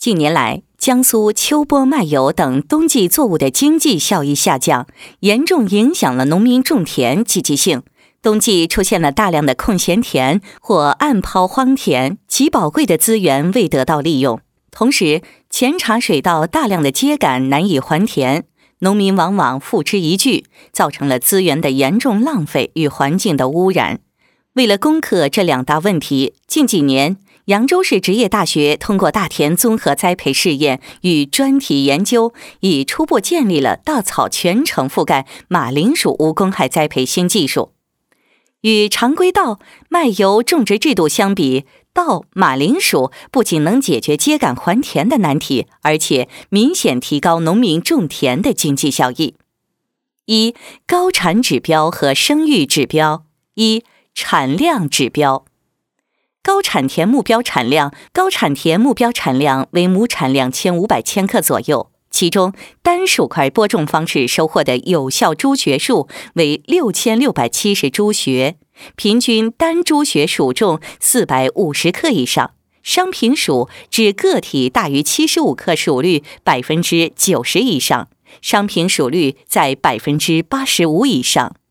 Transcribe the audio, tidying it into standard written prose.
近年来，江苏秋播麦油等冬季作物的经济效益下降，严重影响了农民种田积极性。冬季出现了大量的空闲田或暗抛荒田，极宝贵的资源未得到利用。同时，前茬水稻大量的秸秆难以还田，农民往往付之一炬，造成了资源的严重浪费与环境的污染。为了攻克这两大问题，近几年扬州市职业大学通过大田综合栽培试验与专题研究，已初步建立了稻草全程覆盖马铃薯无公害栽培新技术。与常规稻、麦油种植制度相比，稻、马铃薯不仅能解决秸秆还田的难题，而且明显提高农民种田的经济效益。一、高产指标和生育指标。一、产量指标。高产田目标产量为亩产量1500千克左右，其中单数块播种方式收获的有效株学数为6670株学，平均单株学属重450克以上，商品属指个体大于75克属率90%以上，商品属率在85%以上。